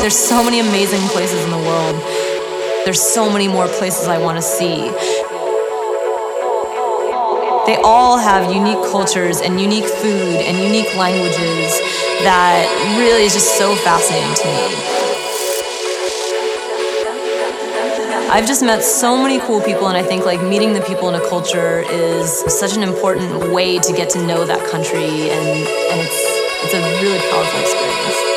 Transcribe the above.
There's so many amazing places in the world. There's so many more places I want to see. They all have unique cultures and unique food and unique languages that really is just so fascinating to me. I've just met so many cool people, and I think like meeting the people in a culture is such an important way to get to know that country, and it's a really powerful experience.